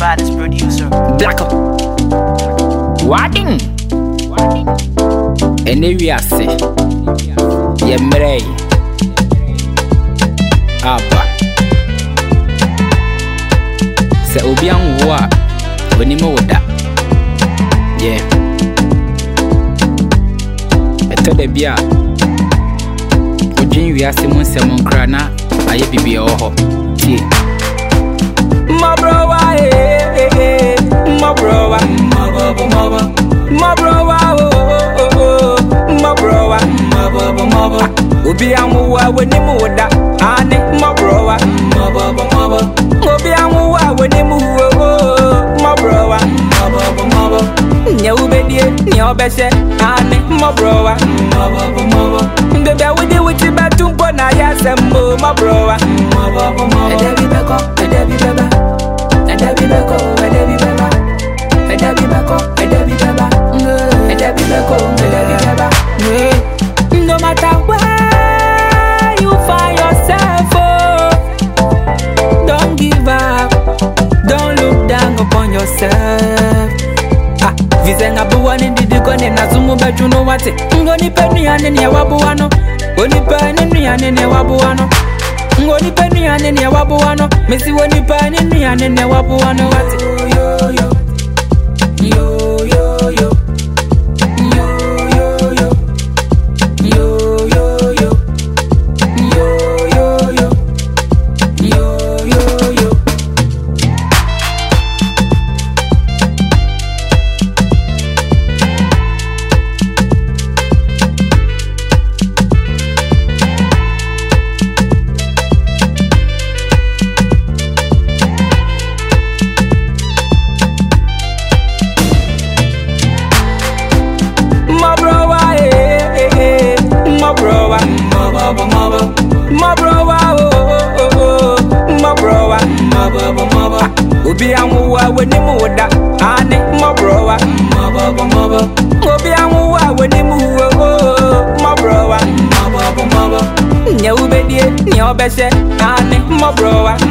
baddest producer. Black up. Wadding. And there we are, say, Yemre. Abba. Say, Obian Wa, when you know that. Yeah. I told the beer. Ojin, we are Simon Simon Crana. I be oh. See. My bro, my bro, my bro, my bro, Obi amuwa weni muda, ane my bro, Obi amuwa weni muwa, my bro, Nyubedi, nyobese, ane my bro, Baby, I would do with you, but don't put na yasembo, my bro, Edebi beko, edebi beba, edebi beko, edebi beba, edebi beko, edebi beba, edebi beko, edebi beba. No matter where you find yourself, oh, don't give up, don't look down upon yourself. Ah, vizenga buwani didikone na zumu betu no wate. Ngoni peni anene wabuwano, ngoni peni anene wabuwano. Ngoni peni anene wabuwano, mesi woni peni anene wabuwano wate. Yo yo yo yo yo. Obi amuwa weni muda, ane my bro, Obi amuwa weni muwa, my bro, Nyubedi, nyobese, ane my bro.